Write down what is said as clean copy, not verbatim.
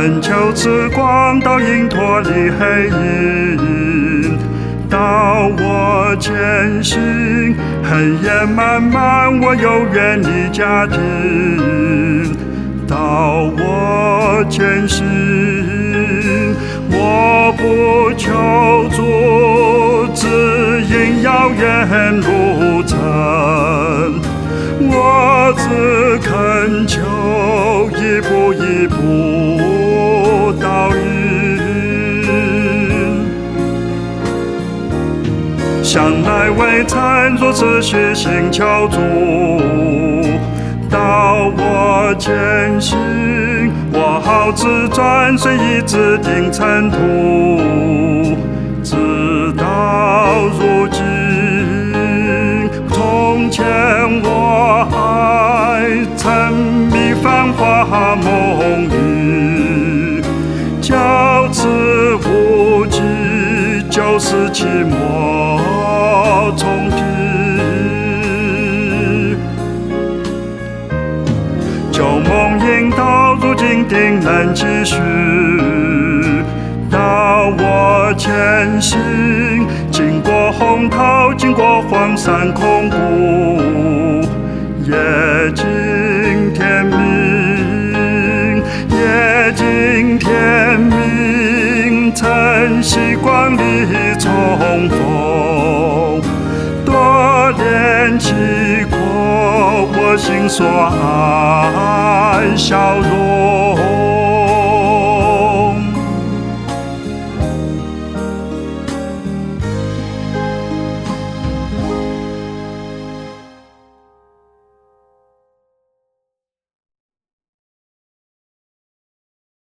恳求赐光到隐脱的黑影，到我前行，黑夜漫漫，我有远离家庭。到我前行，我不求助指引遥远路程，我只恳求一步一步导引。向来未曾如此虚心求助，到我前行，我好自专随意指定程途，直到如今。从前我还沉迷繁华梦里，较此无计，就是期末重提。旧梦引导，如今定能继续。到我前行，经过洪涛，经过荒山空谷，夜尽天明，夜尽天明，晨曦光里重逢，多年期过，我心所爱笑容。